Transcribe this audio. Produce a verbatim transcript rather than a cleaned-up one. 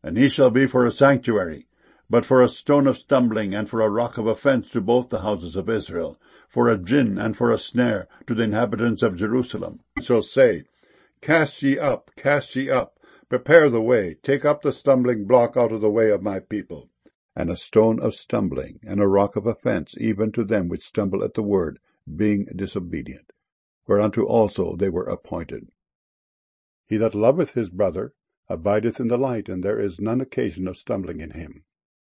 And he shall be for a sanctuary, but for a stone of stumbling, and for a rock of offence to both the houses of Israel, for a gin and for a snare to the inhabitants of Jerusalem. Shall say, Cast ye up, cast ye up, prepare the way, take up the stumbling block out of the way of my people. And a stone of stumbling, and a rock of offence, even to them which stumble at the word, being disobedient, whereunto also they were appointed. He that loveth his brother abideth in the light, and there is none occasion of stumbling in him.